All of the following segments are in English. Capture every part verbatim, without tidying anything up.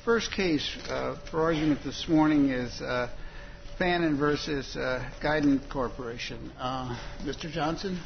first case uh, for argument this morning is uh, Fannin versus uh, Guidant Corporation. Uh, Mister Johnson?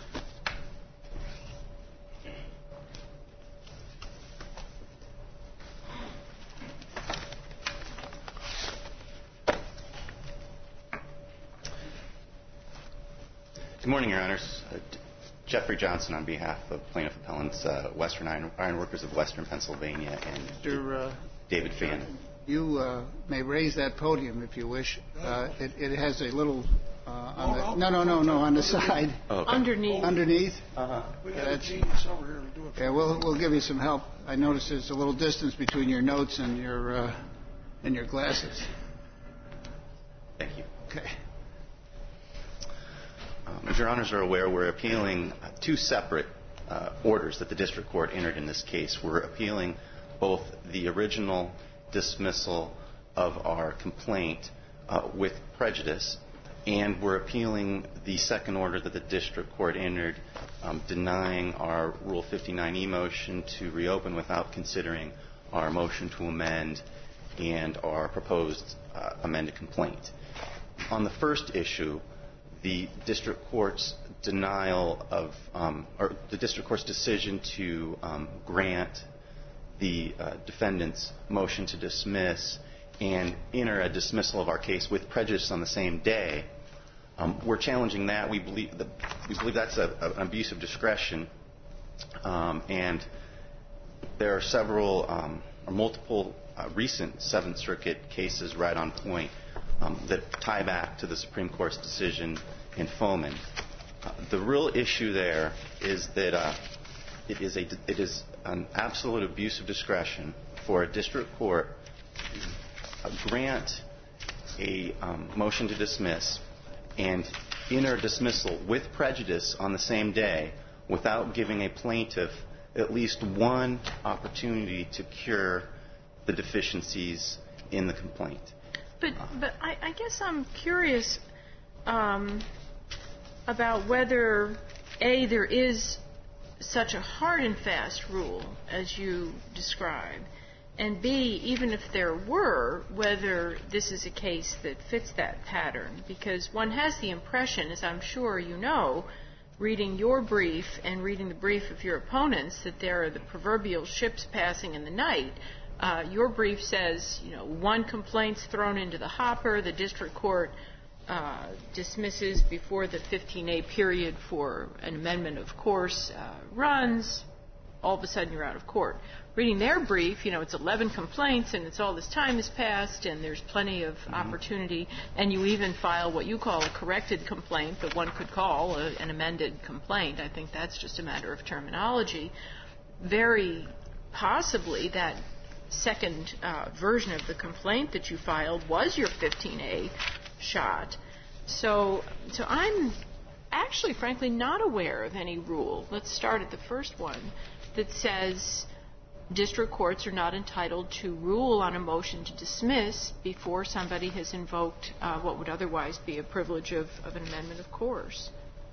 Good morning, Your Honors. Uh, Jeffrey Johnson on behalf of plaintiff appellants uh, Western Iron, Iron Workers of Western Pennsylvania and Mister Uh, David Fannin. You uh, may raise that podium if you wish. Uh, it, it has a little uh, on the, no, no, no, no, on the side. Oh, okay. Underneath. Underneath? Uh-huh. We have a genius over here to do it. Yeah, we'll we'll give you some help. I notice there's a little distance between your notes and your uh, and your glasses. Thank you. Okay. Um, as Your Honors are aware, we're appealing uh, two separate uh, orders that the district court entered in this case. We're appealing both the original dismissal of our complaint uh, with prejudice, and we're appealing the second order that the district court entered um, denying our Rule fifty-nine E motion to reopen without considering our motion to amend and our proposed uh, amended complaint. On the first issue, the district court's denial of, um, or the district court's decision to um, grant the uh, defendant's motion to dismiss and enter a dismissal of our case with prejudice on the same day. Um, we're challenging that. We believe that we believe that's a, a, an abuse of discretion, um, and there are several um, or multiple uh, recent Seventh Circuit cases right on point um, that tie back to the Supreme Court's decision in Foman. Uh, the real issue there is that uh, it is a it is an absolute abuse of discretion for a district court to uh, grant a um, motion to dismiss and enter dismissal with prejudice on the same day without giving a plaintiff at least one opportunity to cure the deficiencies in the complaint. But but I, I guess I'm curious um, about whether, A, there is such a hard and fast rule as you describe, and B, even if there were, whether this is a case that fits that pattern. Because one has the impression, as I'm sure you know, reading your brief and reading the brief of your opponents, that there are the proverbial ships passing in the night. Uh, your brief says, you know, one complaint's thrown into the hopper, the district court uh, dismisses before the fifteen A period for an amendment, of course, uh, runs. All of a sudden you're out of court. Reading their brief, you know, it's eleven complaints and it's all this time has passed and there's plenty of mm-hmm. opportunity, and you even file what you call a corrected complaint, but one could call a, an amended complaint. I think that's just a matter of terminology. Very possibly that second uh, version of the complaint that you filed was your fifteen A shot. So, so I'm actually, frankly, not aware of any rule. Let's start at the first one that says district courts are not entitled to rule on a motion to dismiss before somebody has invoked uh, what would otherwise be a privilege of, of an amendment of course.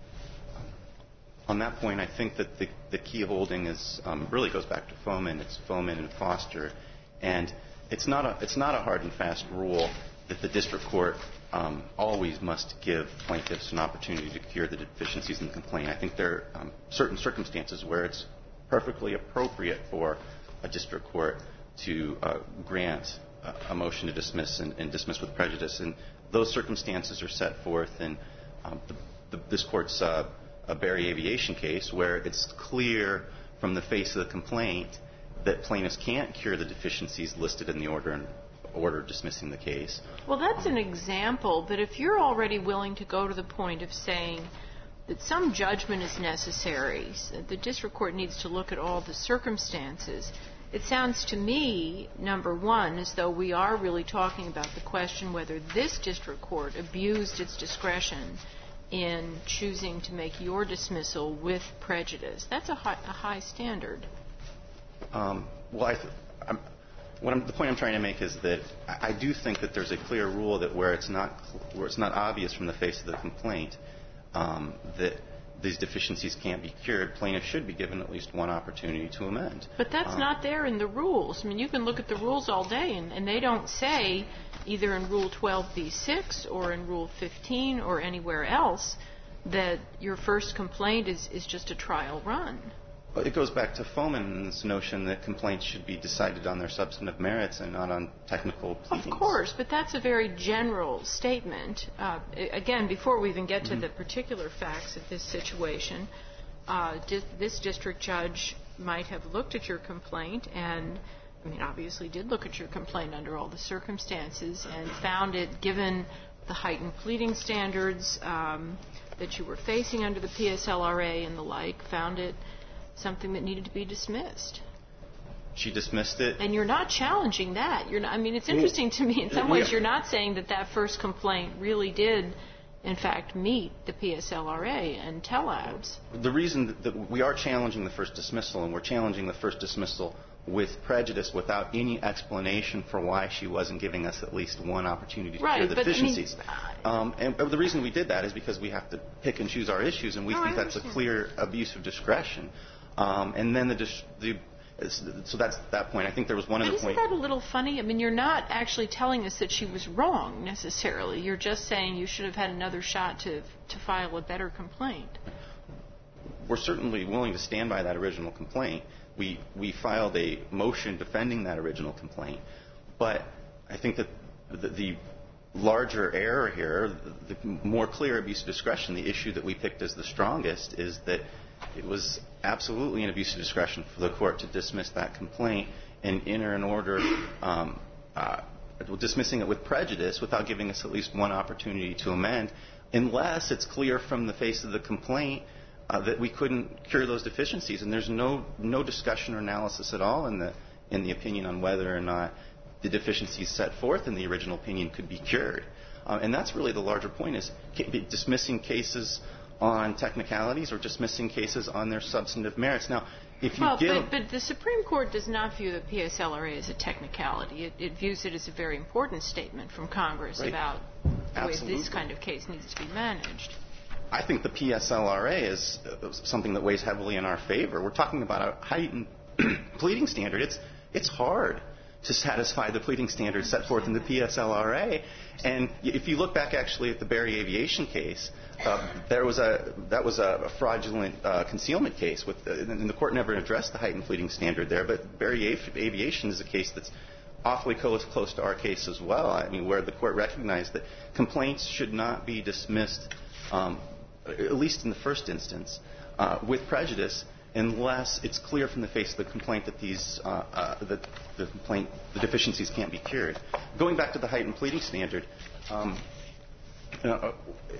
On that point, I think that the, the key holding is um, really goes back to Foman. It's Foman and Foster, and it's not a it's not a hard and fast rule that the district court um, always must give plaintiffs an opportunity to cure the deficiencies in the complaint. I think there are um, certain circumstances where it's perfectly appropriate for a district court to uh, grant uh, a motion to dismiss and, and dismiss with prejudice, and those circumstances are set forth in um, the, the, this court's uh, a Barry Aviation case, where it's clear from the face of the complaint that plaintiffs can't cure the deficiencies listed in the order and order dismissing the case. Well, that's an example, but if you're already willing to go to the point of saying that some judgment is necessary, the district court needs to look at all the circumstances, it sounds to me, number one, as though we are really talking about the question whether this district court abused its discretion in choosing to make your dismissal with prejudice. That's a high, a high standard. Um, well, I th- I'm, what I'm, the point I'm trying to make is that I, I do think that there's a clear rule that where it's not where it's not obvious from the face of the complaint um, that these deficiencies can't be cured, plaintiffs should be given at least one opportunity to amend. But that's um, not there in the rules. I mean, you can look at the rules all day, and, and they don't say, either in Rule twelve b six or in Rule fifteen or anywhere else, that your first complaint is, is just a trial run. Well, it goes back to Foman and this notion that complaints should be decided on their substantive merits and not on technical pleadings. Of course, but that's a very general statement. Uh, again, before we even get to mm-hmm. the particular facts of this situation, uh, di- this district judge might have looked at your complaint and, I mean, obviously did look at your complaint under all the circumstances and found it, given the heightened pleading standards um, that you were facing under the P S L R A and the like, found it something that needed to be dismissed. She dismissed it. And you're not challenging that. You're not, I mean, it's interesting to me in some ways you're not saying that that first complaint really did, in fact, meet the P S L R A and TELABS. The reason that we are challenging the first dismissal, and we're challenging the first dismissal with prejudice without any explanation for why she wasn't giving us at least one opportunity to right, cure the but deficiencies. I mean, um, and the reason we did that is because we have to pick and choose our issues, and we no, think I that's understand. a clear abuse of discretion. Um, and then the, dis- the so that's that point. I think there was one but other isn't point. Isn't that a little funny? I mean, you're not actually telling us that she was wrong necessarily. You're just saying you should have had another shot to to file a better complaint. We're certainly willing to stand by that original complaint. We we filed a motion defending that original complaint, but I think that the, the larger error here, the, the more clear abuse of discretion, the issue that we picked as the strongest is that it was absolutely an abuse of discretion for the court to dismiss that complaint and enter an order um, uh, dismissing it with prejudice without giving us at least one opportunity to amend, unless it's clear from the face of the complaint uh, that we couldn't cure those deficiencies. And there's no no discussion or analysis at all in the in the opinion on whether or not the deficiencies set forth in the original opinion could be cured. Uh, and that's really the larger point, is dismissing cases on technicalities or dismissing cases on their substantive merits. Now, if you well, give... But, but the Supreme Court does not view the P S L R A as a technicality. It, it views it as a very important statement from Congress right. about the Absolutely. way this kind of case needs to be managed. I think the P S L R A is something that weighs heavily in our favor. We're talking about a heightened pleading standard. It's it's hard to satisfy the pleading standards set forth in the P S L R A. And if you look back actually at the Berry Aviation case, uh, there was a that was a fraudulent uh, concealment case, with the, and the court never addressed the heightened pleading standard there. But Berry Aviation is a case that's awfully close, close to our case as well. I mean, where the court recognized that complaints should not be dismissed, um, at least in the first instance, uh, with prejudice, unless it's clear from the face of the complaint that these uh, uh, that the complaint the deficiencies can't be cured. Going back to the heightened pleading standard, um, you know,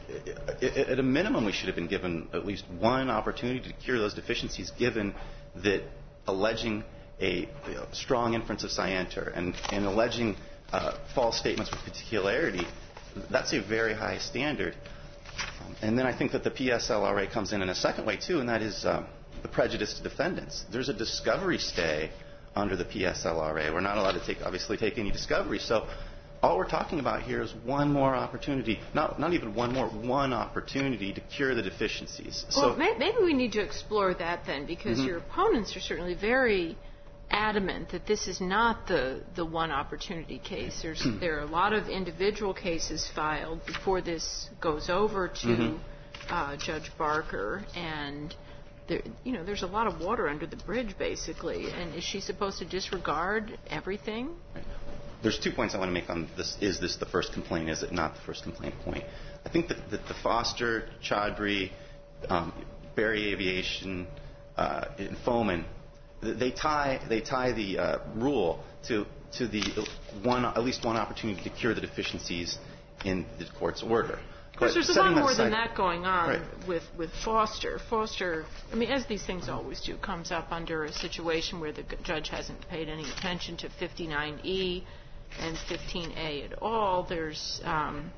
at a minimum we should have been given at least one opportunity to cure those deficiencies, given that alleging a you know, strong inference of scienter and, and alleging uh, false statements with particularity, that's a very high standard. Um, and then I think that the P S L R A comes in in a second way too, and that is uh, the prejudice to defendants. There's a discovery stay under the P S L R A. We're not allowed to take, obviously, take any discovery. So all we're talking about here is one more opportunity, not not even one more, one opportunity to cure the deficiencies. Well, so, maybe we need to explore that then, because mm-hmm. your opponents are certainly very adamant that this is not the, the one opportunity case. There's there are a lot of individual cases filed before this goes over to mm-hmm. uh, Judge Barker, and there, you know, there's a lot of water under the bridge, basically. And is she supposed to disregard everything? There's two points I want to make on this. Is this the first complaint? Is it not the first complaint point? I think that, that the Foster, Chaudhry, um, Berry Aviation, uh, and Foman, they tie they tie the uh, rule to to the one at least one opportunity to cure the deficiencies in the court's order. Of course, there's a lot more than that going on right. with, with Foster. Foster, I mean, as these things always do, comes up under a situation where the judge hasn't paid any attention to fifty-nine E and fifteen A at all. There's um,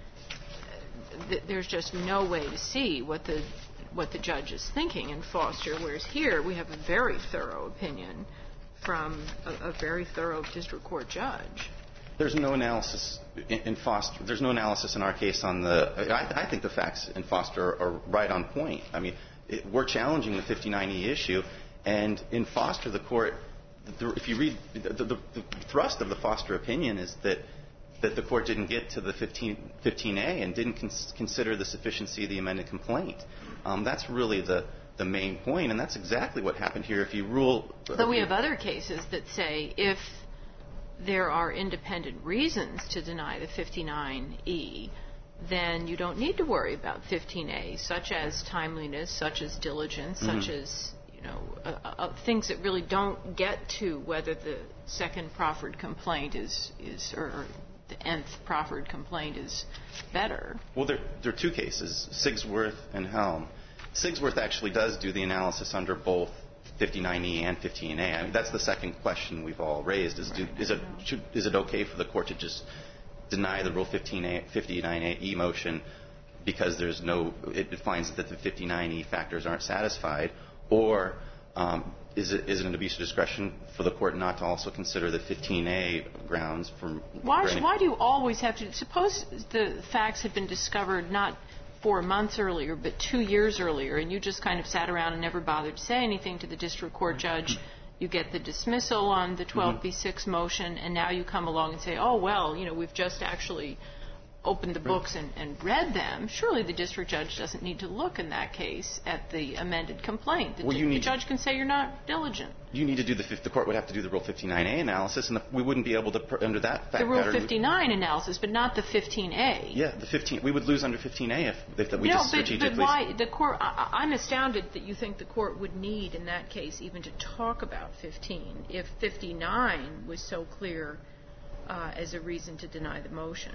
th- there's just no way to see what the what the judge is thinking in Foster, whereas here we have a very thorough opinion from a, a very thorough district court judge. There's no analysis in, in Foster. There's no analysis in our case on the. I, I think the facts in Foster are, are right on point. I mean, it, we're challenging the fifty-nine E issue, and in Foster, the court. The, if you read the, the, the thrust of the Foster opinion is that that the court didn't get to the fifteen A and didn't cons- consider the sufficiency of the amended complaint. Um, that's really the the main point, and that's exactly what happened here. If you rule. But we have other cases that say if there are independent reasons to deny the fifty-nine E, then you don't need to worry about fifteen A, such as timeliness, such as diligence, mm-hmm. such as, you know, uh, uh, things that really don't get to whether the second proffered complaint is, is or, or the nth proffered complaint is better. Well, there, there are two cases, Sigsworth and Helm. Sigsworth actually does do the analysis under both fifty-nine E and fifteen A. I mean, that's the second question we've all raised: is, do, is it should, is it okay for the court to just deny the Rule fifty-nine E motion because there's no it finds that the fifty-nine E factors aren't satisfied, or um, is it is it an abuse of discretion for the court not to also consider the fifteen A grounds from? Why for why do you always have to suppose the facts had been discovered not four months earlier, but two years earlier, and you just kind of sat around and never bothered to say anything to the district court judge. You get the dismissal on the twelve B six motion, and now you come along and say, oh, well, you know, we've just actually opened the books and, and read them. Surely the district judge doesn't need to look in that case at the amended complaint. The, well, you the need judge to, can say you're not diligent. You need to do the the court would have to do the Rule fifty-nine A analysis, and the, we wouldn't be able to under that fact the Rule pattern, fifty-nine analysis, but not the fifteen A. Yeah, the fifteen. We would lose under fifteen A if, if that we no, just but, strategically. but why the court? I, I'm astounded that you think the court would need in that case even to talk about fifteen if fifty-nine was so clear uh, as a reason to deny the motion.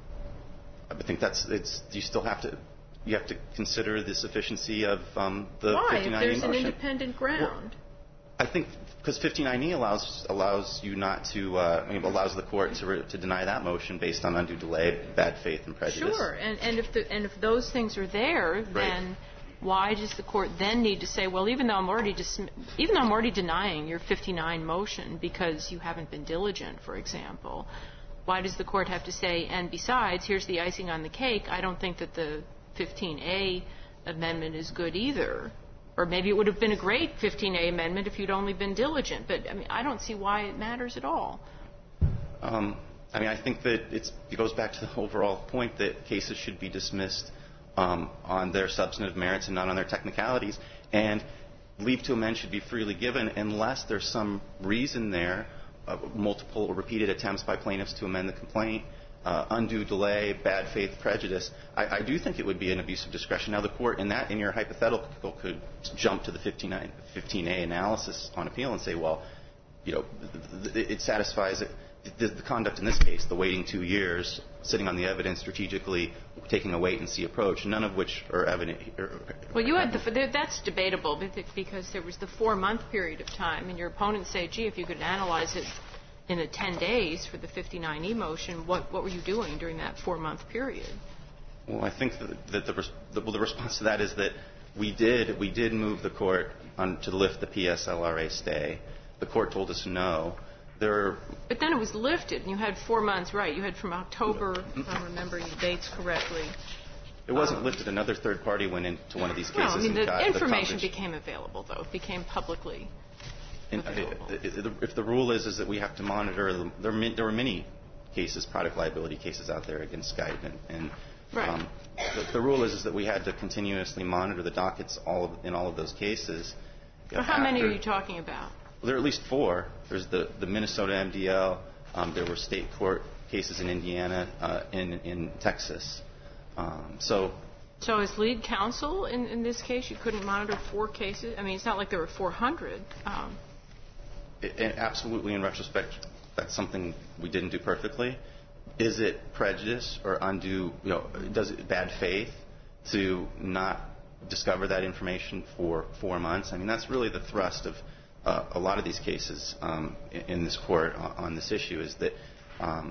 I think that's it's. You still have to. You have to consider the sufficiency of um, the Why? fifty-nine E If there's motion. an independent ground. Well, I think because fifty-nine E allows allows you not to uh, I mean, allows the court to re, to deny that motion based on undue delay, bad faith, and prejudice. Sure, and and if the and if those things are there, then right. why does the court then need to say, well, even though I'm already dis- even though I'm already denying your fifty-nine motion because you haven't been diligent, for example, why does the court have to say, and besides, here's the icing on the cake, I don't think that the fifteen A amendment is good either. Or maybe it would have been a great fifteen A amendment if you'd only been diligent. But, I mean, I don't see why it matters at all. Um, I mean, I think that it's, it goes back to the overall point that cases should be dismissed um, on their substantive merits and not on their technicalities. And leave to amend should be freely given unless there's some reason there, uh, multiple or repeated attempts by plaintiffs to amend the complaint, uh, undue delay, bad faith, prejudice. I, I do think it would be an abuse of discretion. Now, the court in that, in your hypothetical, could jump to the fifteen A analysis on appeal and say, well, you know, it satisfies it. The, the conduct in this case, the waiting two years, sitting on the evidence strategically, taking a wait-and-see approach, none of which are evident. Or, well, you had the, that's debatable because there was the four-month period of time, and your opponents say, gee, if you could analyze it in the ten days for the fifty-nine E motion, what, what were you doing during that four-month period? Well, I think that, that the, the, well, the response to that is that we did we did move the court on, to lift the P S L R A stay. The court told us no. There are, but then it was lifted, and you had four months, right? You had from October, if I'm remembering the dates correctly. It wasn't um, lifted. Another third party went into one of these cases. Well, I mean, and the got information the became available, though. It became publicly and available. If the rule is is that we have to monitor, the, there, are, there were many cases, product liability cases out there against Skype, and, and right. um, the, the rule is is that we had to continuously monitor the dockets all of, in all of those cases. Well, how many are you talking about? Well, there are at least four. There's the, the Minnesota M D L. Um, there were state court cases in Indiana, uh, in in Texas. Um, so. So as lead counsel in, in this case, you couldn't monitor four cases? I mean, it's not like there were four hundred. Um. It, it absolutely, in retrospect, that's something we didn't do perfectly. Is it prejudice or undue, you know, does it bad faith to not discover that information for four months? I mean, that's really the thrust of Uh, a lot of these cases um, in, in this court on, on this issue is that um,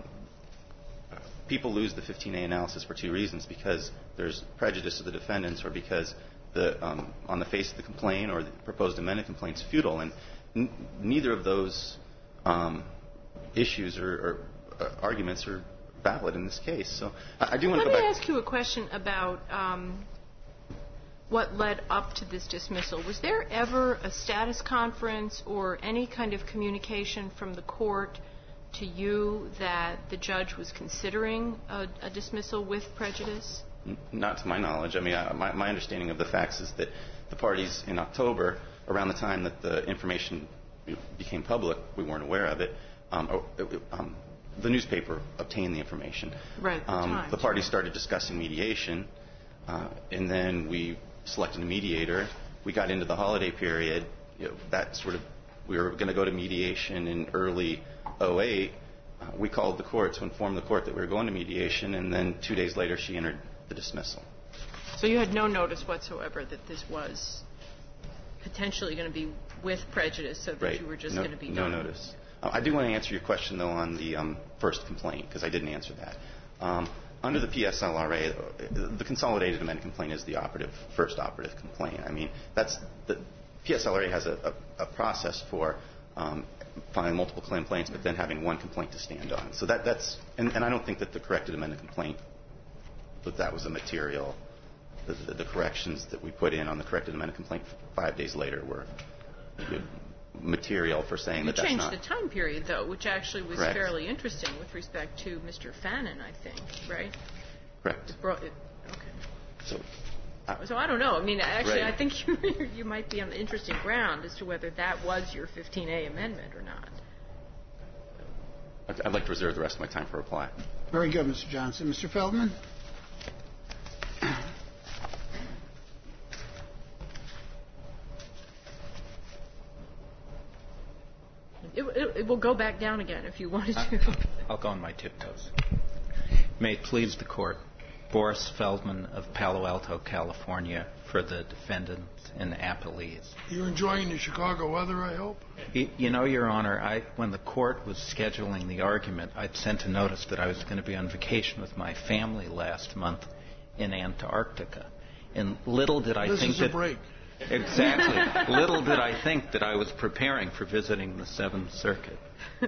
people lose the fifteen A analysis for two reasons: because there's prejudice to the defendants, or because the um, on the face of the complaint or the proposed amended complaint is futile. And n- neither of those um, issues are, are, arguments are valid in this case. So I, I do want to go back. Let me ask you a question about um, what led up to this dismissal. Was there ever a status conference or any kind of communication from the court to you that the judge was considering a, a dismissal with prejudice? N- not to my knowledge. I mean, I, my, my understanding of the facts is that the parties in October, around the time that the information became public, we weren't aware of it. Um, or, um, the newspaper obtained the information. Right. The, um, Times, the parties right. started discussing mediation, uh, and then we selected a mediator. We got into the holiday period. You know, that sort of, we were going to go to mediation in early oh eight. Uh, we called the court to inform the court that we were going to mediation, and then two days later she entered the dismissal. So you had no notice whatsoever that this was potentially going to be with prejudice, so that Right. you were just no, going to be no done. notice. Uh, I do want to answer your question, though, on the um, first complaint, because I didn't answer that. Um, under the P S L R A, the consolidated amended complaint is the operative, first operative complaint. I mean, that's the P S L R A has a, a, a process for um, filing multiple complaints, but then having one complaint to stand on. So that, that's, and, and I don't think that the corrected amended complaint, that that was a material. The, the, the corrections that we put in on the corrected amended complaint five days later were material for saying You that that's changed not. the time period, though, which actually was Correct. fairly interesting with respect to Mister Fannin, I think, right? Correct. It brought it, okay. So, uh, So I don't know. I mean, actually, Right. I think you, you might be on the interesting ground as to whether that was your fifteen A amendment or not. I'd like to reserve the rest of my time for reply. Very good, Mister Johnson. Mister Feldman? It, it, it will go back down again if you wanted to. I'll go on my tiptoes. May it please the Court. Boris Feldman of Palo Alto, California, for the defendants and appellees. You enjoying the Chicago weather, I hope? You, you know, Your Honor, I, when the Court was scheduling the argument, I'd sent a notice that I was going to be on vacation with my family last month in Antarctica. And little did I this think is that... a break. Exactly. Little did I think that I was preparing for visiting the Seventh Circuit.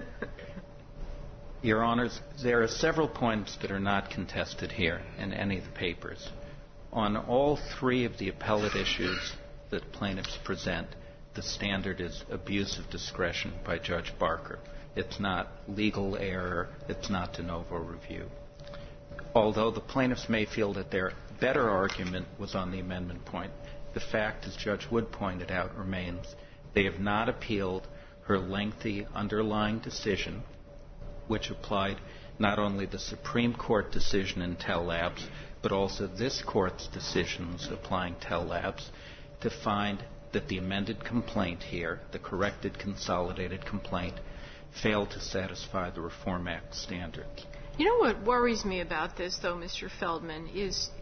Your Honors, there are several points that are not contested here in any of the papers. On all three of the appellate issues that plaintiffs present, the standard is abuse of discretion by Judge Barker. It's not legal error. It's not de novo review. Although the plaintiffs may feel that their better argument was on the amendment point, the fact, as Judge Wood pointed out, remains they have not appealed her lengthy underlying decision, which applied not only the Supreme Court decision in Tell Labs, but also this Court's decisions applying Tell Labs, to find that the amended complaint here, the corrected consolidated complaint, failed to satisfy the Reform Act standards. You know what worries me about this, though, Mister Feldman, is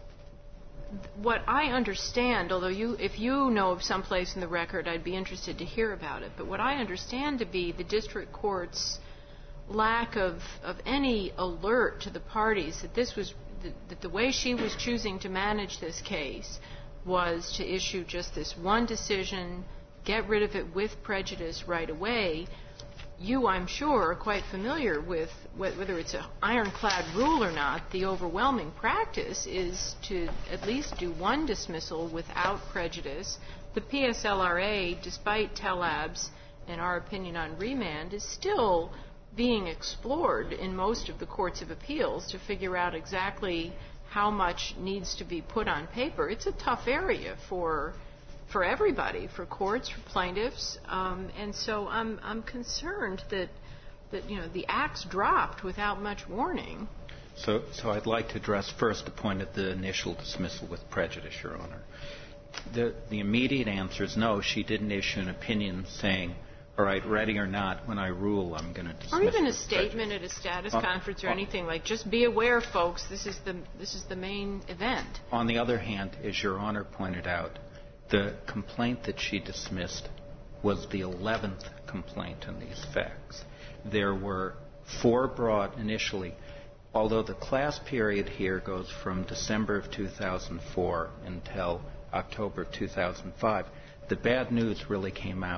what I understand, although you, if you know of some place in the record, I'd be interested to hear about it, but what I understand to be the district court's lack of, of any alert to the parties that this was, that, that the way she was choosing to manage this case was to issue just this one decision, get rid of it with prejudice right away. You, I'm sure, are quite familiar with whether it's an ironclad rule or not. The overwhelming practice is to at least do one dismissal without prejudice. The P S L R A, despite Tell Labs and our opinion on remand, is still being explored in most of the courts of appeals to figure out exactly how much needs to be put on paper. It's a tough area for for everybody, for courts, for plaintiffs, um, and so I'm I'm concerned that that you know the axe dropped without much warning. So, so I'd like to address first the point of the initial dismissal with prejudice, Your Honor. The the immediate answer is no. She didn't issue an opinion saying, "All right, ready or not, when I rule, I'm going to dismiss." Or even a with statement prejudice. at a status Uh, conference or uh, anything like, "Just be aware, folks. This is the this is the main event." On the other hand, as Your Honor pointed out, the complaint that she dismissed was the eleventh complaint in these facts. There were four brought initially, although the class period here goes from December of two thousand four until October two thousand five. The bad news really came out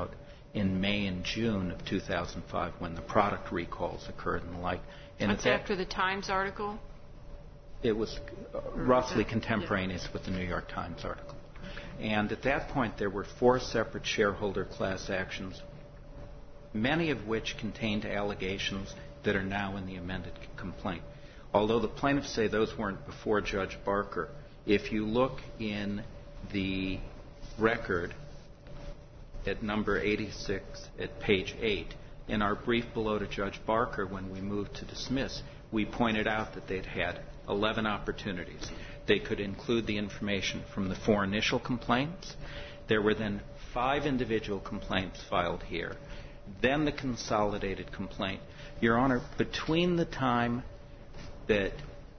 in May and June of two thousand five when the product recalls occurred and the like. And That's after the Times article? It was roughly contemporaneous with the New York Times article. Okay. And at that point, there were four separate shareholder class actions, many of which contained allegations that are now in the amended complaint. Although the plaintiffs say those weren't before Judge Barker, if you look in the record at number eighty-six at page eight, in our brief below to Judge Barker when we moved to dismiss, we pointed out that they'd had eleven opportunities. They could include the information from the four initial complaints. There were then five individual complaints filed here. Then the consolidated complaint. Your Honor, between the time that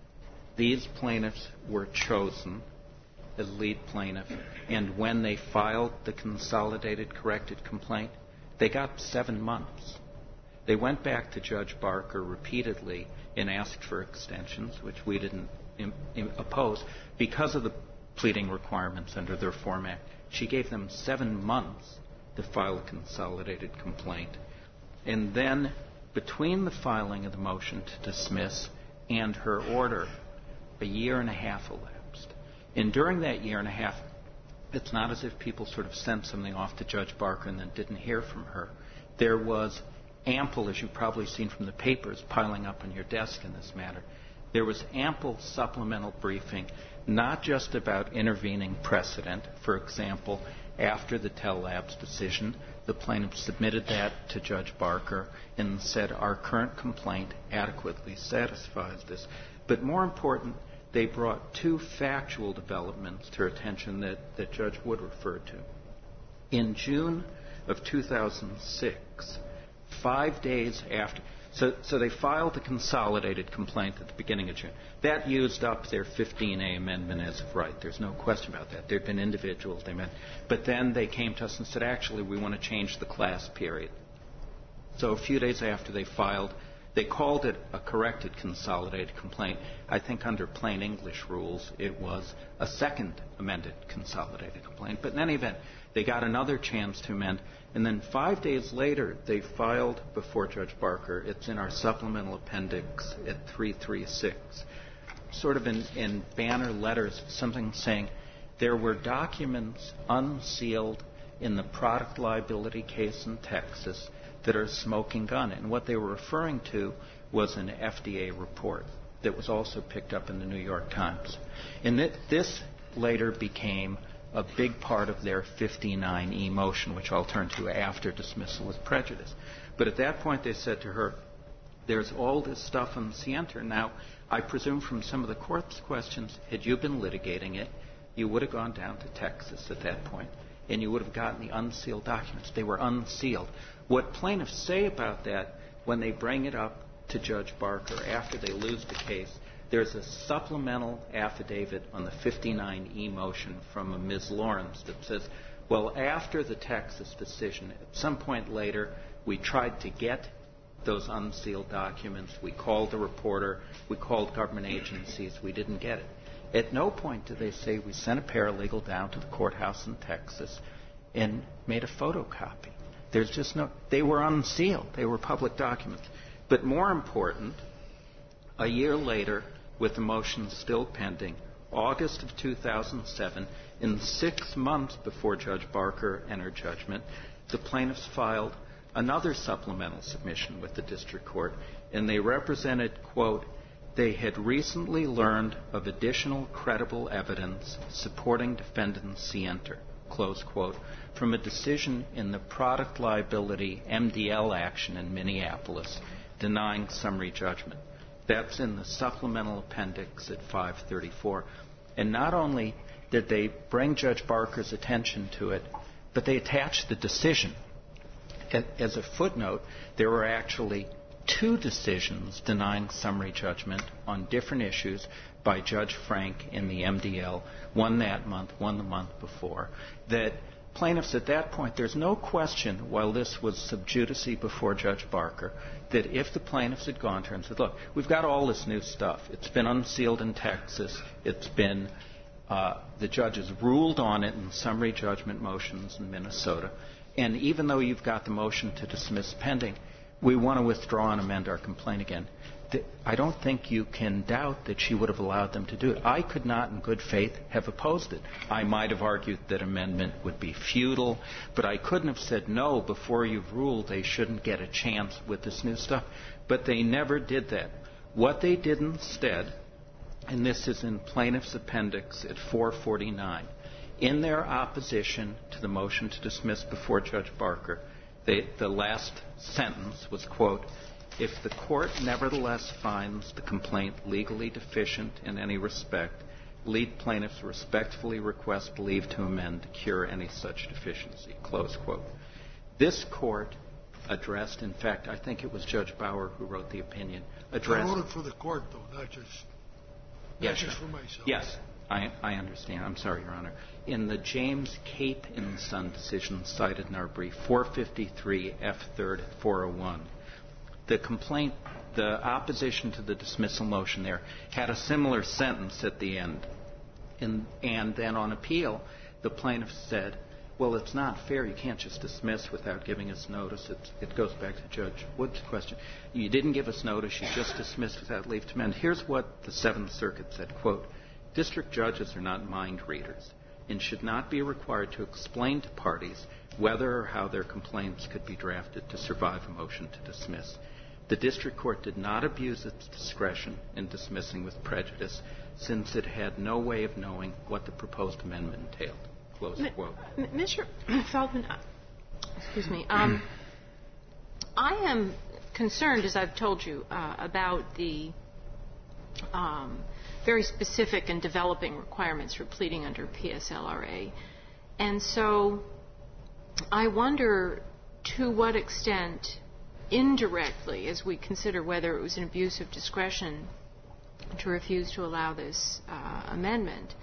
these plaintiffs were chosen as lead plaintiff and when they filed the consolidated corrected complaint, they got seven months. They went back to Judge Barker repeatedly and asked for extensions, which we didn't im- im- oppose, because of the pleading requirements under the Reform Act. She gave them seven months to file a consolidated complaint. And then between the filing of the motion to dismiss and her order, a year and a half elapsed. And during that year and a half, it's not as if people sort of sent something off to Judge Barker and then didn't hear from her. There was ample, as you've probably seen from the papers, piling up on your desk in this matter. There was ample supplemental briefing, not just about intervening precedent. For example, after the Tell Labs decision, the plaintiff submitted that to Judge Barker and said our current complaint adequately satisfies this. But more important, they brought two factual developments to her attention that, that Judge Wood referred to. In June of two thousand six, five days after, so, so they filed the consolidated complaint at the beginning of June. That used up their fifteen A amendment as of right. There's no question about that. There had been individuals they met. But then they came to us and said, actually, we want to change the class period. So a few days after they filed, they called it a corrected consolidated complaint. I think under plain English rules, it was a second amended consolidated complaint. But in any event, they got another chance to amend. And then five days later, they filed before Judge Barker. It's in our supplemental appendix at three thirty-six, sort of in, in banner letters, something saying there were documents unsealed in the product liability case in Texas that are smoking gun. And what they were referring to was an F D A report that was also picked up in the New York Times. And th- this later became a big part of their fifty-nine E motion, which I'll turn to after dismissal with prejudice. But at that point, they said to her, there's all this stuff on the Sienter. Now, I presume from some of the court's questions, had you been litigating it, you would have gone down to Texas at that point, and you would have gotten the unsealed documents. They were unsealed. What plaintiffs say about that when they bring it up to Judge Barker after they lose the case, there's a supplemental affidavit on the fifty-nine E motion from a Miz Lawrence that says, well, after the Texas decision, at some point later, we tried to get those unsealed documents. We called the reporter. We called government agencies. We didn't get it. At no point do they say we sent a paralegal down to the courthouse in Texas and made a photocopy. There's just no, they were unsealed. They were public documents. But more important, a year later, with the motion still pending, August of two thousand seven, in six months before Judge Barker entered judgment, the plaintiffs filed another supplemental submission with the district court, and they represented, quote, they had recently learned of additional credible evidence supporting defendant Sienter, close quote, from a decision in the product liability M D L action in Minneapolis denying summary judgment. That's in the supplemental appendix at five thirty-four. And not only did they bring Judge Barker's attention to it, but they attached the decision. As a footnote, there were actually two decisions denying summary judgment on different issues by Judge Frank in the M D L, one that month, one the month before, that plaintiffs at that point, there's no question, while this was sub judice before Judge Barker, that if the plaintiffs had gone to her and said, look, we've got all this new stuff. It's been unsealed in Texas. It's been, uh, the judges ruled on it in summary judgment motions in Minnesota. And even though you've got the motion to dismiss pending, we want to withdraw and amend our complaint again. I don't think you can doubt that she would have allowed them to do it. I could not, in good faith, have opposed it. I might have argued that amendment would be futile, but I couldn't have said, no, before you've ruled, they shouldn't get a chance with this new stuff. But they never did that. What they did instead, and this is in Plaintiff's Appendix at four forty-nine, in their opposition to the motion to dismiss before Judge Barker, they, the last sentence was, quote, if the court nevertheless finds the complaint legally deficient in any respect, lead plaintiffs respectfully request leave to amend to cure any such deficiency, close quote. This court addressed, in fact, I think it was Judge Bauer who wrote the opinion, addressed... I wrote it for the court, though, not just, not yes, just sure. for myself. Yes, I, I understand. I'm sorry, Your Honor. In the James Cape and Son decision cited in our brief, four fifty-three F third four oh one, the complaint, the opposition to the dismissal motion there had a similar sentence at the end. And, and then on appeal, the plaintiff said, well, it's not fair. You can't just dismiss without giving us notice. It's, it goes back to Judge Wood's question. You didn't give us notice. You just dismissed without leave to amend. Here's what the Seventh Circuit said, quote, district judges are not mind readers and should not be required to explain to parties whether or how their complaints could be drafted to survive a motion to dismiss. The district court did not abuse its discretion in dismissing with prejudice since it had no way of knowing what the proposed amendment entailed. Close M- quote. M- Mister Feldman, uh, excuse me. Um, I am concerned, as I've told you, uh, about the um, very specific and developing requirements for pleading under P S L R A. And so I wonder to what extent indirectly, as we consider whether it was an abuse of discretion to refuse to allow this uh, amendment,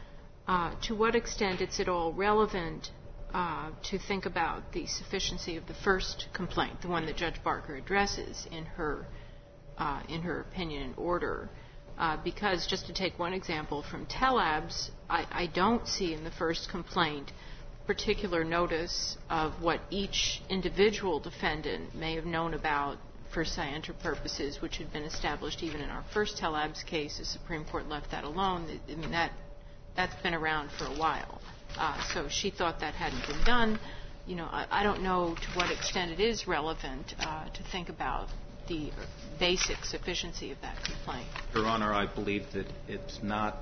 uh, to what extent it's at all relevant uh, to think about the sufficiency of the first complaint, the one that Judge Barker addresses in her uh, in her opinion and order. Uh, because, just to take one example from Telabs, I, I don't see in the first complaint particular notice of what each individual defendant may have known about for scienter purposes, which had been established even in our first Telabs case. The Supreme Court left that alone. I mean, that, that's been around for a while. Uh, so she thought that hadn't been done. You know, I, I don't know to what extent it is relevant uh, to think about the basic sufficiency of that complaint. Your Honor, I believe that it's not...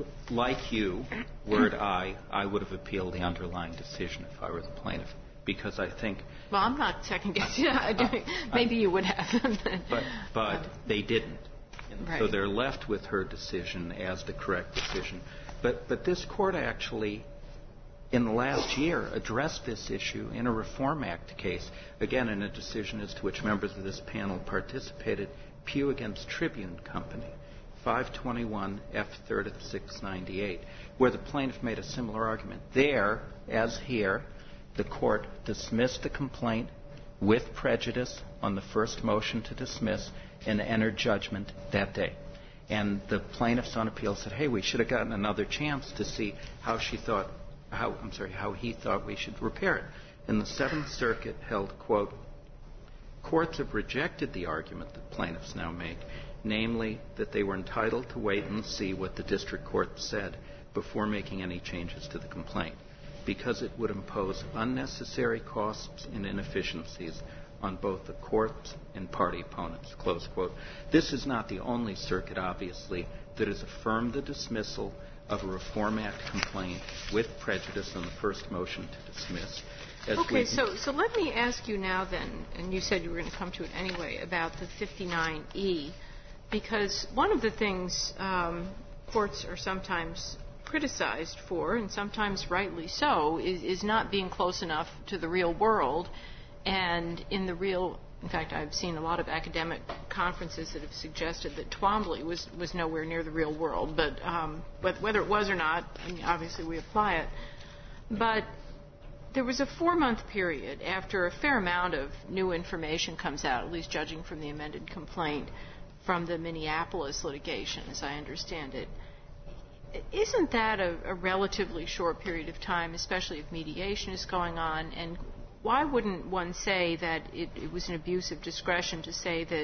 Like you, were it I, I would have appealed the underlying decision if I were the plaintiff, because I think... Well, I'm not second-guessing. Uh, Maybe you would have. but but they didn't. Right. So they're left with her decision as the correct decision. But But this Court actually, in the last year, addressed this issue in a Reform Act case, again, in a decision as to which members of this panel participated, Pew against Tribune Company. five twenty-one F third at six ninety-eight, where the plaintiff made a similar argument. There, as here, the court dismissed the complaint with prejudice on the first motion to dismiss and entered judgment that day. And the plaintiffs on appeal said, hey, we should have gotten another chance to see how she thought, how, I'm sorry, how he thought we should repair it. And the Seventh Circuit held, quote, courts have rejected the argument that plaintiffs now make, namely that they were entitled to wait and see what the district court said before making any changes to the complaint, because it would impose unnecessary costs and inefficiencies on both the courts and party opponents, close quote. This is not the only circuit, obviously, that has affirmed the dismissal of a Reform Act complaint with prejudice on the first motion to dismiss. As okay, so, so let me ask you now then, and you said you were going to come to it anyway, about the fifty-nine E, because one of the things um, courts are sometimes criticized for, and sometimes rightly so, is, is not being close enough to the real world. And in the real, in fact, I've seen a lot of academic conferences that have suggested that Twombly was, was nowhere near the real world. But, um, but whether it was or not, I mean, obviously we apply it. But there was a four-month period after a fair amount of new information comes out, at least judging from the amended complaint, from the Minneapolis litigation, as I understand it. Isn't that a, a relatively short period of time, especially if mediation is going on? And why wouldn't one say that it, it was an abuse of discretion to say that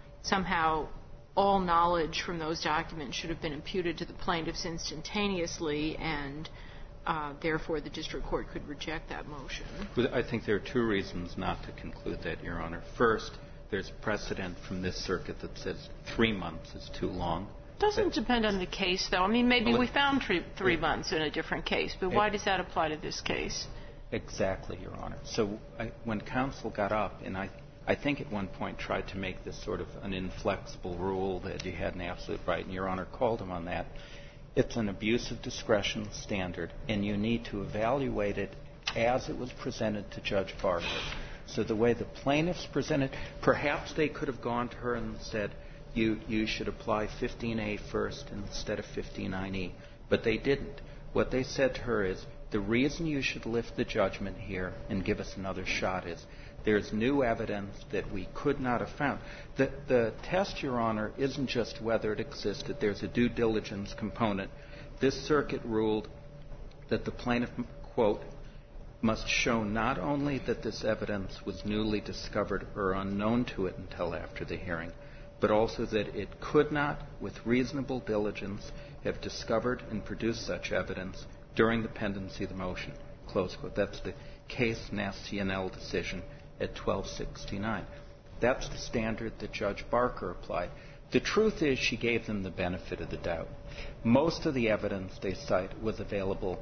somehow all knowledge from those documents should have been imputed to the plaintiffs instantaneously, and uh, therefore the district court could reject that motion? I think there are two reasons not to conclude that, Your Honor. First, there's precedent from this circuit that says three months is too long. Doesn't depend on the case, though. I mean, maybe well, we found three, three months in a different case, but why does that apply to this case? Exactly, Your Honor. So I, when counsel got up, and I, I think at one point tried to make this sort of an inflexible rule that you had an absolute right, and Your Honor called him on that, it's an abuse of discretion standard, and you need to evaluate it as it was presented to Judge Barker. So the way the plaintiffs presented, perhaps they could have gone to her and said, you, you should apply fifteen A first instead of fifty-nine E. But they didn't. What they said to her is, the reason you should lift the judgment here and give us another shot is there's new evidence that we could not have found. The, the test, Your Honor, isn't just whether it existed. There's a due diligence component. This circuit ruled that the plaintiff, quote, must show not only that this evidence was newly discovered or unknown to it until after the hearing, but also that it could not, with reasonable diligence, have discovered and produced such evidence during the pendency of the motion, close quote. That's the Case Nacional decision at twelve sixty-nine. That's the standard that Judge Barker applied. The truth is she gave them the benefit of the doubt. Most of the evidence they cite was available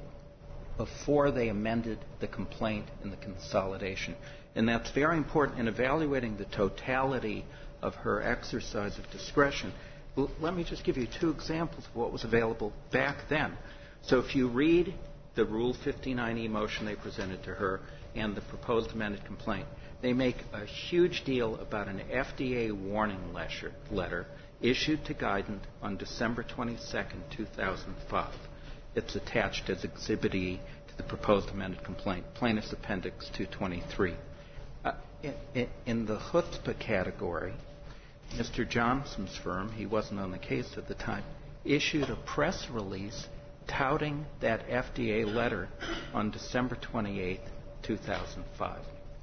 before they amended the complaint in the consolidation. And that's very important in evaluating the totality of her exercise of discretion. Well, let me just give you two examples of what was available back then. So if you read the Rule fifty-nine E motion they presented to her and the proposed amended complaint, they make a huge deal about an F D A warning letter, letter issued to Guidant on December twenty-second, two thousand five. It's attached as Exhibit E to the proposed amended complaint, Plaintiff's Appendix two twenty-three. Uh, in, in the chutzpah category, Mister Johnson's firm, he wasn't on the case at the time, issued a press release touting that F D A letter on December twenty-eighth, two thousand five,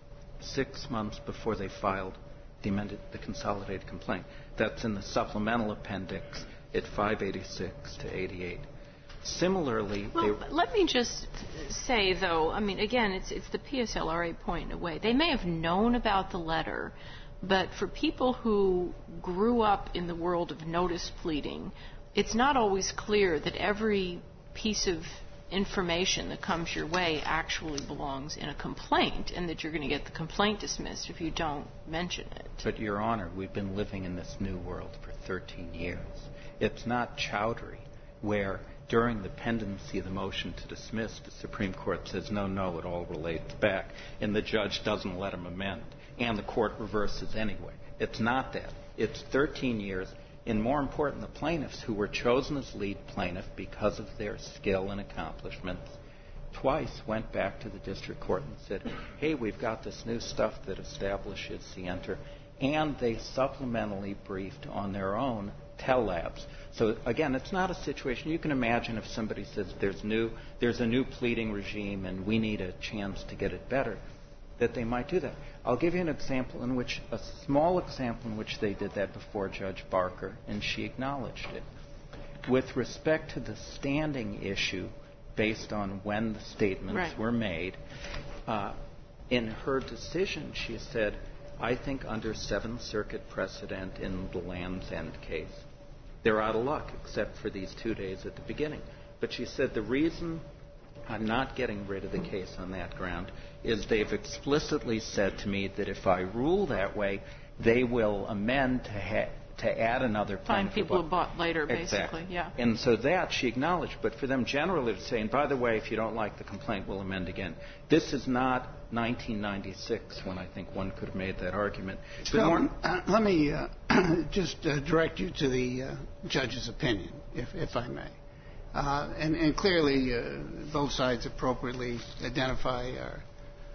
six months before they filed the amended, the consolidated complaint. That's in the supplemental appendix at five eighty-six to eighty-eight. Similarly, well, let me just say, though, I mean, again, it's it's the P S L R A point in a way. They may have known about the letter, but for people who grew up in the world of notice pleading, it's not always clear that every piece of information that comes your way actually belongs in a complaint, and that you're going to get the complaint dismissed if you don't mention it. But, Your Honor, we've been living in this new world for thirteen years. It's not Chowdhury, where during the pendency of the motion to dismiss, the Supreme Court says, no, no, it all relates back, and the judge doesn't let him amend, and the court reverses anyway. It's not that. It's thirteen years, and more important, the plaintiffs who were chosen as lead plaintiff because of their skill and accomplishments twice went back to the district court and said, hey, we've got this new stuff that establishes Sienter, and they supplementally briefed on their own Tell Labs. So, again, it's not a situation. You can imagine if somebody says there's new, there's a new pleading regime and we need a chance to get it better, that they might do that. I'll give you an example in which, a small example in which they did that before Judge Barker, and she acknowledged it. With respect to the standing issue, based on when the statements right. were made, uh, in her decision she said, I think under Seventh Circuit precedent in the Land's End case, they're out of luck except for these two days at the beginning. But she said the reason I'm not getting rid of the case on that ground is they've explicitly said to me that if I rule that way, they will amend to ha- to add another plaintiff. Find people who bought later, basically. Exactly. Yeah. And so that she acknowledged. But for them generally to say, and by the way, if you don't like the complaint, we'll amend again. This is not nineteen ninety-six when I think one could have made that argument. So, more, uh, let me uh, just uh, direct you to the uh, judge's opinion, if, if I may. Uh, and, and clearly, uh, both sides appropriately identify our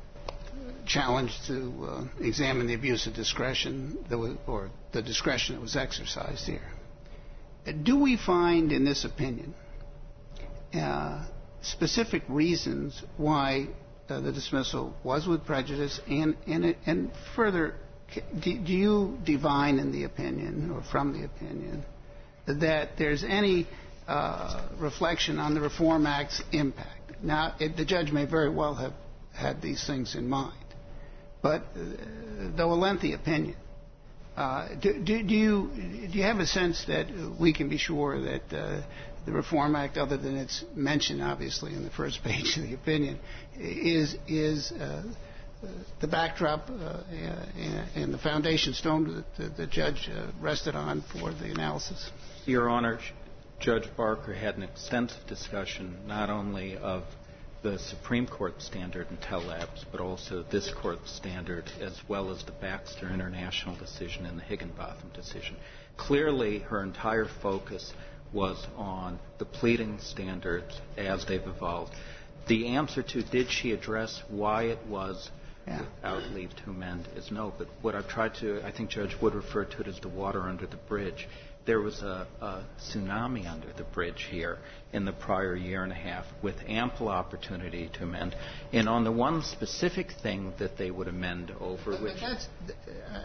challenge to uh, examine the abuse of discretion that was, or the discretion that was exercised here. Do we find in this opinion uh, specific reasons why uh, the dismissal was with prejudice, and and, it, and further, do, do you divine in the opinion or from the opinion that there's any uh, reflection on the Reform Act's impact? Now, it, the judge may very well have had these things in mind, but uh, though a lengthy opinion, uh, do, do, do you do you have a sense that we can be sure that uh, the Reform Act, other than its mention, obviously, in the first page of the opinion, is is uh, the backdrop uh, and the foundation stone that the judge uh, rested on for the analysis? Your Honor, Judge Barker had an extensive discussion not only of the Supreme Court standard in Tell Labs, but also this Court's standard, as well as the Baxter International decision and the Higginbotham decision. Clearly, her entire focus was on the pleading standards as they've evolved. The answer to did she address why it was yeah. without leave to amend is no. But what I've tried to, I think Judge Wood referred to it as the water under the bridge. There was a, a tsunami under the bridge here in the prior year and a half with ample opportunity to amend. And on the one specific thing that they would amend over, but, which... But that's, uh,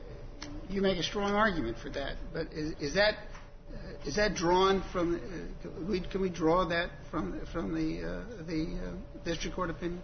you make a strong argument for that. But is, is that... Uh, is that drawn from? Uh, can, we, can we draw that from from the uh, the uh, district court opinion?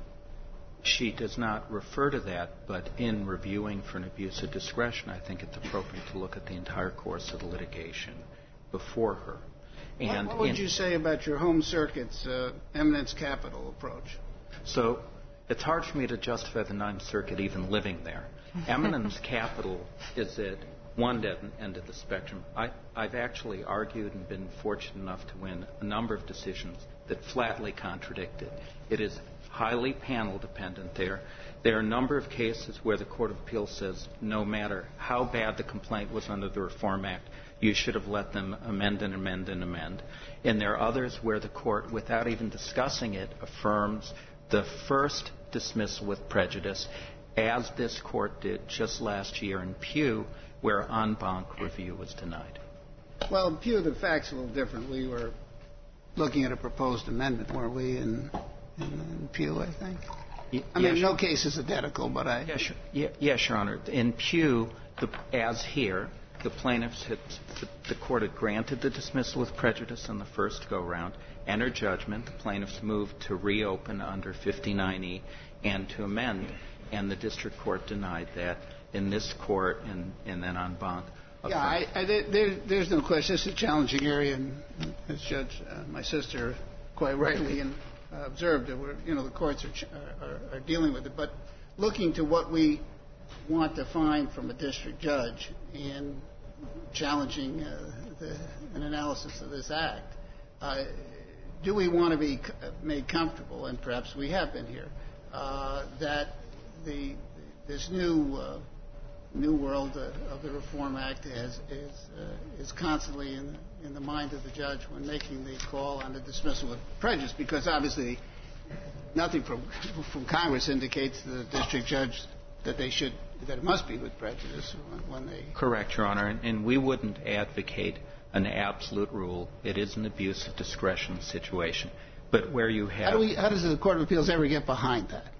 She does not refer to that, but in reviewing for an abuse of discretion, I think it's appropriate to look at the entire course of the litigation before her. And what, what would in, you say about your home circuit's uh, eminence capital approach? So it's hard for me to justify the Ninth Circuit even living there. Eminence capital is at one end of the spectrum. I, I've actually argued and been fortunate enough to win a number of decisions that flatly contradict it. It is highly panel dependent there. There are a number of cases where the Court of Appeals says no matter how bad the complaint was under the Reform Act, you should have let them amend and amend and amend. And there are others where the Court, without even discussing it, affirms the first dismissal with prejudice, as this Court did just last year in Pew, where en banc review was denied. Well, in Pew, the facts are a little different. We were looking at a proposed amendment, weren't we, in, in, in Pew, I think? Y- I mean, yes, no case is identical, but I... Yes, yeah, yes, Your Honor. In Pew, the, as here, the plaintiffs had, the, the court had granted the dismissal with prejudice on the first go-round, entered judgment. The plaintiffs moved to reopen under fifty-nine E and to amend, and the district court denied that. In this court, and, and then en banc. Yeah, I, I, there, there's no question. It's a challenging area, and as Judge, uh, my sister, quite rightly and, uh, observed, that we're, you know, the courts are, are, are dealing with it. But looking to what we want to find from a district judge in challenging uh, the, an analysis of this act, uh, do we want to be made comfortable, and perhaps we have been here, uh, that the this new uh, new world uh, of the Reform Act is is, uh, is constantly in the, in the mind of the judge when making the call on the dismissal with prejudice, because obviously nothing from from Congress indicates to the district judge that they should that it must be with prejudice when, when they. Correct, Your Honor, and, and we wouldn't advocate an absolute rule. It is an abuse of discretion situation, but where you have. How, do we, how does the Court of Appeals ever get behind that?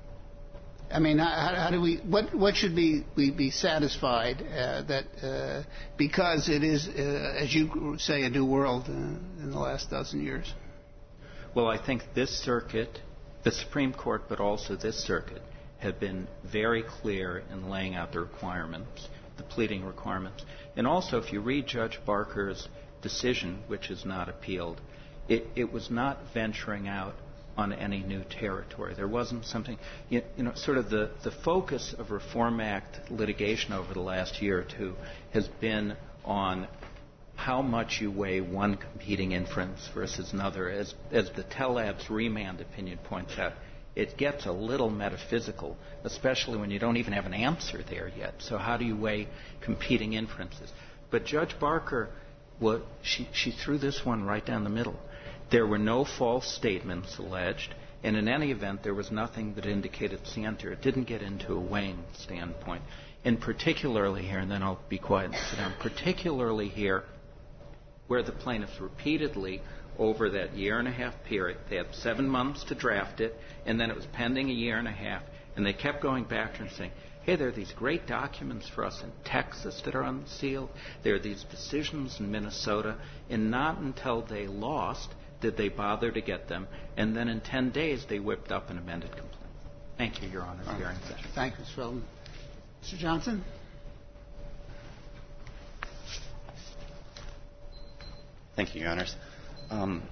I mean, how, how do we? What what should be we be satisfied uh, that uh, because it is, uh, as you say, a new world uh, in the last dozen years? Well, I think this circuit, the Supreme Court, but also this circuit, have been very clear in laying out the requirements, the pleading requirements, and also if you read Judge Barker's decision, which is not appealed, it, it was not venturing out on any new territory. There wasn't something, you, you know, sort of the, the focus of Reform Act litigation over the last year or two has been on how much you weigh one competing inference versus another. As, as the Tell Labs remand opinion points out, it gets a little metaphysical, especially when you don't even have an answer there yet. So how do you weigh competing inferences? But Judge Barker, well, she, she threw this one right down the middle. There were no false statements alleged, and in any event, there was nothing that indicated scienter. It didn't get into a weighing standpoint. And particularly here, and then I'll be quiet and sit down, particularly here, where the plaintiffs repeatedly over that year and a half period. They had seven months to draft it, and then it was pending a year and a half. And they kept going back and saying, hey, there are these great documents for us in Texas that are unsealed. There are these decisions in Minnesota. And not until they lost did they bother to get them. And then in ten days, they whipped up an amended complaint. Thank you, Your Honor, for hearing that. Thank you, Mister Feldman. Mister Johnson? Thank you, Your Honors. Um,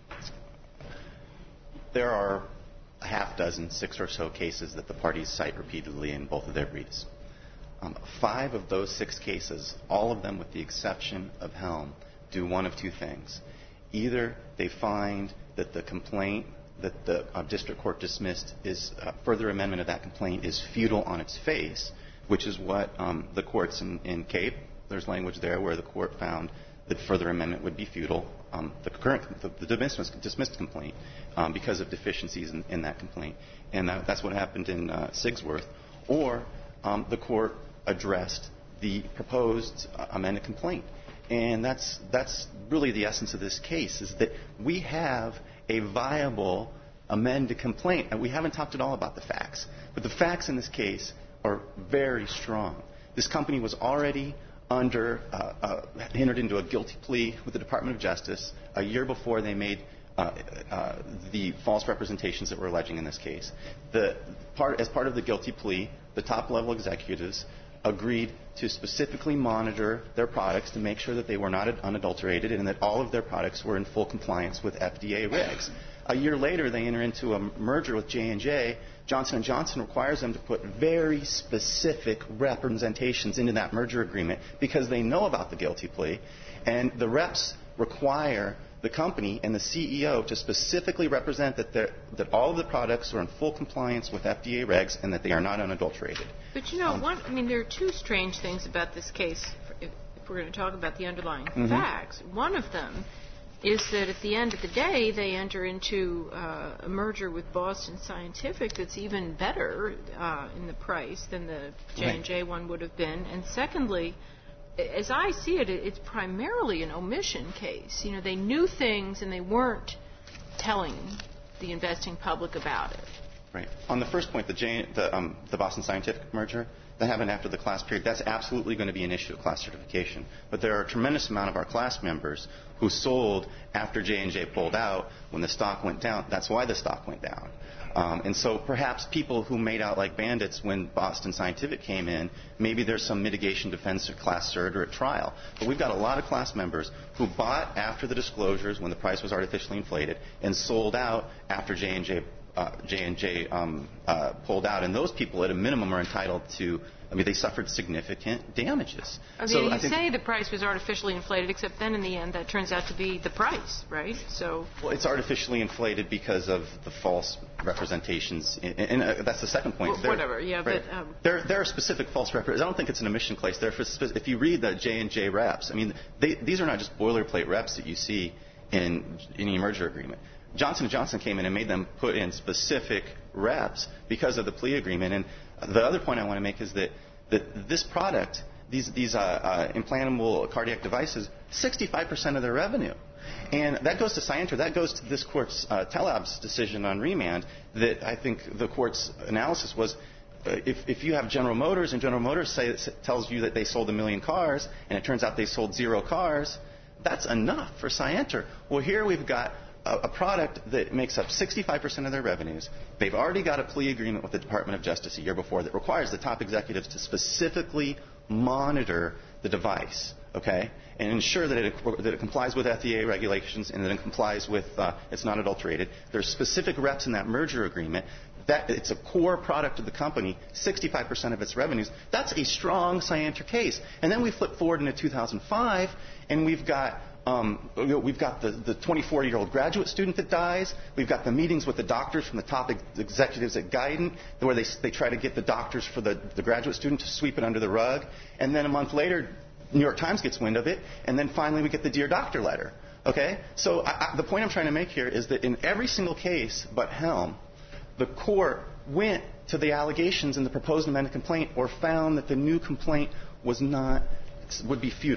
there are a half dozen, six or so cases that the parties cite repeatedly in both of their briefs. Um, five of those six cases, all of them with the exception of Helm, do one of two things. Either they find that the complaint that the uh, district court dismissed is uh, further amendment of that complaint is futile on its face, which is what um, the courts in, in Cape, there's language there where the court found that further amendment would be futile, um, the current, the, the dismissed, dismissed complaint, um, because of deficiencies in, in that complaint. And that, that's what happened in uh, Sigsworth. Or um, the court addressed the proposed uh, amended complaint. And that's, that's really the essence of this case, is that we have a viable amended complaint. And we haven't talked at all about the facts. But the facts in this case are very strong. This company was already under, uh, uh, entered into a guilty plea with the Department of Justice a year before they made uh, uh, the false representations that we're alleging in this case. The part, as part of the guilty plea, the top-level executives agreed to specifically monitor their products to make sure that they were not unadulterated and that all of their products were in full compliance with F D A regs. A year later, they enter into a merger with J and J. Johnson and Johnson requires them to put very specific representations into that merger agreement because they know about the guilty plea. And the reps require the company and the C E O to specifically represent that, that all of the products are in full compliance with F D A regs and that they are not unadulterated. But, you know, um, one, I mean, there are two strange things about this case, if, if we're going to talk about the underlying mm-hmm. facts. One of them is that at the end of the day, they enter into uh, a merger with Boston Scientific that's even better uh, in the price than the J and J right. one would have been. And secondly, as I see it, it's primarily an omission case. You know, they knew things and they weren't telling the investing public about it. Right. On the first point, the, J, the, um, the Boston Scientific merger, that happened after the class period. That's absolutely going to be an issue of class certification. But there are a tremendous amount of our class members who sold after J and J pulled out when the stock went down. That's why the stock went down. Um, and so perhaps people who made out like bandits when Boston Scientific came in, maybe there's some mitigation defense or class cert or at trial. But we've got a lot of class members who bought after the disclosures when the price was artificially inflated and sold out after J and J uh, J and J um, uh, pulled out. And those people at a minimum are entitled to, I mean, they suffered significant damages. I mean, so you I think say the price was artificially inflated, except then in the end that turns out to be the price, right? So. Well, it's artificially inflated because of the false representations, and, and uh, that's the second point. Well, there, whatever, yeah, right, but um, there, there are specific false representations. I don't think it's an omission case. There, for spe- if you read the J and J reps, I mean, they, these are not just boilerplate reps that you see in any merger agreement. Johnson and Johnson came in and made them put in specific reps because of the plea agreement. And the other point I want to make is that that this product, these, these uh, uh, implantable cardiac devices, sixty-five percent of their revenue. And that goes to Scienter. That goes to this court's uh, Telab's decision on remand that I think the court's analysis was uh, if, if you have General Motors and General Motors say, tells you that they sold a million cars and it turns out they sold zero cars, that's enough for Scienter. Well, here we've got a product that makes up sixty-five percent of their revenues. They've already got a plea agreement with the Department of Justice a year before that requires the top executives to specifically monitor the device, okay, and ensure that it, that it complies with F D A regulations and that it complies with, uh, it's not adulterated. There's specific reps in that merger agreement. That it's a core product of the company, sixty-five percent of its revenues. That's a strong Scienter case. And then we flip forward into two thousand five, and we've got Um, we've got the, the twenty-four-year-old graduate student that dies. We've got the meetings with the doctors from the top ex- executives at Guidant, where they, they try to get the doctors for the, the graduate student to sweep it under the rug. And then a month later, New York Times gets wind of it. And then finally we get the Dear Doctor letter. Okay? So I, I, the point I'm trying to make here is that in every single case but Helm, the court went to the allegations in the proposed amended complaint or found that the new complaint was not, would be futile.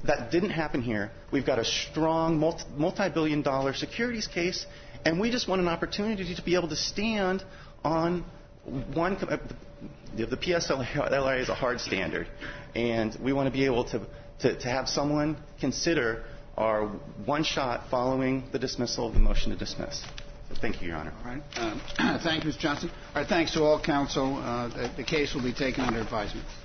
That didn't happen here. We've got a strong multi-billion dollar securities case, and we just want an opportunity to be able to stand on one. The P S L A is a hard standard, and we want to be able to, to, to have someone consider our one shot following the dismissal of the motion to dismiss. So thank you, Your Honor. All right. Uh, thank you, Mister Johnson. All right. Thanks to all counsel. Uh, the, the case will be taken under advisement.